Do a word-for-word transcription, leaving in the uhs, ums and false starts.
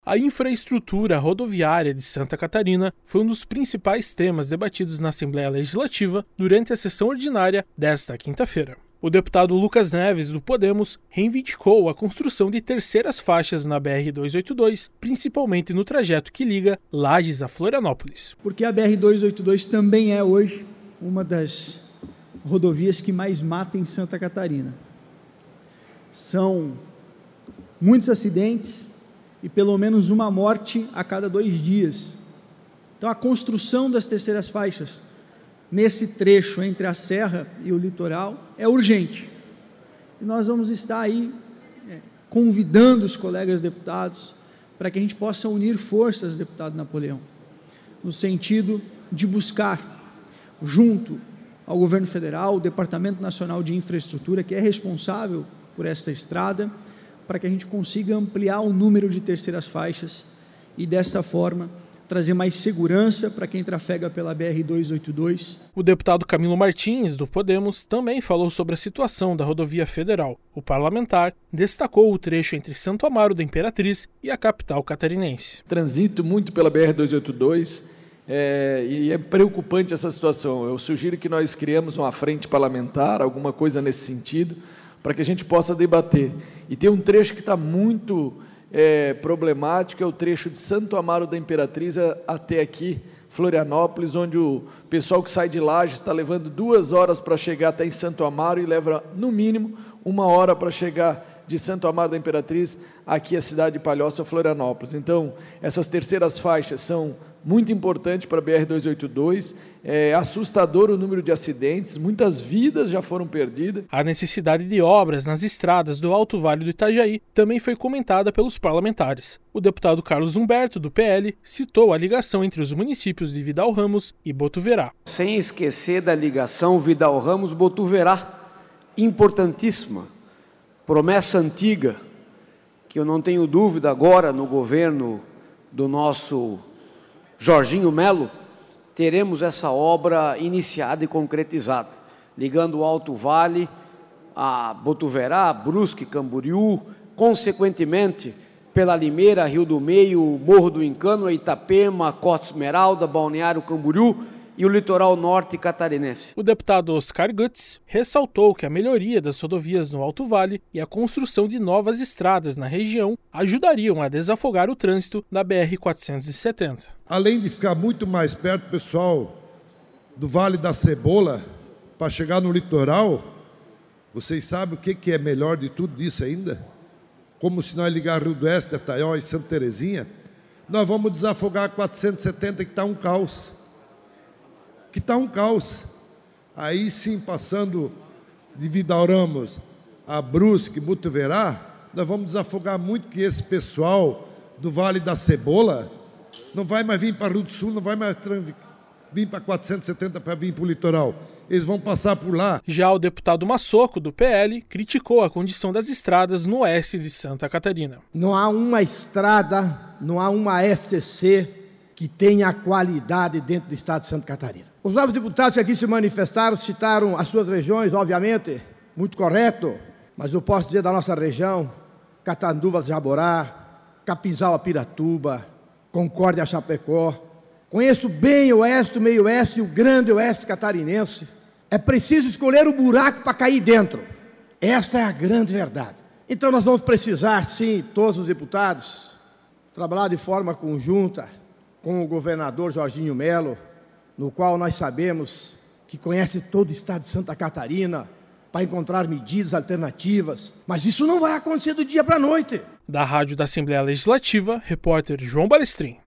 A infraestrutura rodoviária de Santa Catarina foi um dos principais temas debatidos na Assembleia Legislativa durante a sessão ordinária desta quinta-feira. O deputado Lucas Neves, do Podemos, reivindicou a construção de terceiras faixas na B R duzentos e oitenta e dois, principalmente no trajeto que liga Lages a Florianópolis. Porque a B R duzentos e oitenta e dois também é hoje uma das rodovias que mais mata em Santa Catarina. São muitos acidentes e pelo menos uma morte a cada dois dias. Então a construção das terceiras faixas nesse trecho entre a serra e o litoral é urgente. E nós vamos estar aí é, convidando os colegas deputados para que a gente possa unir forças, deputado Napoleão, no sentido de buscar, junto ao governo federal, o Departamento Nacional de Infraestrutura, que é responsável por essa estrada, para que a gente consiga ampliar o número de terceiras faixas e, dessa forma, trazer mais segurança para quem trafega pela B R duzentos e oitenta e dois. O deputado Camilo Martins, do Podemos, também falou sobre a situação da rodovia federal. O parlamentar destacou o trecho entre Santo Amaro da Imperatriz e a capital catarinense. Transito muito pela B R duzentos e oitenta e dois é, e é preocupante essa situação. Eu sugiro que nós criemos uma frente parlamentar, alguma coisa nesse sentido, para que a gente possa debater. E tem um trecho que está muito é, problemático, é o trecho de Santo Amaro da Imperatriz até aqui, Florianópolis, onde o pessoal que sai de Lages está levando duas horas para chegar até em Santo Amaro e leva, no mínimo, uma hora para chegar de Santo Amaro da Imperatriz aqui à cidade de Palhoça, Florianópolis. Então, essas terceiras faixas são muito importante para a B R duzentos e oitenta e dois, é assustador o número de acidentes, muitas vidas já foram perdidas. A necessidade de obras nas estradas do Alto Vale do Itajaí também foi comentada pelos parlamentares. O deputado Carlos Humberto, do P L, citou a ligação entre os municípios de Vidal Ramos e Botuverá. Sem esquecer da ligação Vidal Ramos-Botuverá, importantíssima, promessa antiga, que eu não tenho dúvida agora no governo do nosso Jorginho Melo, teremos essa obra iniciada e concretizada, ligando o Alto Vale a Botuverá, Brusque, Camboriú, consequentemente pela Limeira, Rio do Meio, Morro do Encano, Itapema, Costa Esmeralda, Balneário Camboriú e o litoral norte catarinense. O deputado Oscar Gutz ressaltou que a melhoria das rodovias no Alto Vale e a construção de novas estradas na região ajudariam a desafogar o trânsito da B R quatrocentos e setenta. Além de ficar muito mais perto, pessoal, do Vale da Cebola, para chegar no litoral, vocês sabem o que, que é melhor de tudo isso ainda? Como se nós ligar Rio do Oeste, Ataió e Santa Terezinha, nós vamos desafogar a quatrocentos e setenta, que está um caos. que está um caos. Aí sim, passando de Vidal Ramos a Brusque, Botuverá, nós vamos desafogar muito, que esse pessoal do Vale da Cebola não vai mais vir para Rio do Sul, não vai mais vir para quatrocentos e setenta para vir para o litoral. Eles vão passar por lá. Já o deputado Massoco, do P L, criticou a condição das estradas no oeste de Santa Catarina. Não há uma estrada, não há uma S C que tenha qualidade dentro do estado de Santa Catarina. Os novos deputados que aqui se manifestaram citaram as suas regiões, obviamente, muito correto, mas eu posso dizer da nossa região: Catanduvas, Jaborá, Capinzal, Piratuba, Concórdia, Chapecó. Conheço bem o oeste, o meio oeste e o grande oeste catarinense. É preciso escolher o buraco para cair dentro. Esta é a grande verdade. Então nós vamos precisar, sim, todos os deputados, trabalhar de forma conjunta com o governador Jorginho Melo, no qual nós sabemos que conhece todo o estado de Santa Catarina, para encontrar medidas alternativas. Mas isso não vai acontecer do dia para a noite. Da Rádio da Assembleia Legislativa, repórter João Balestrin.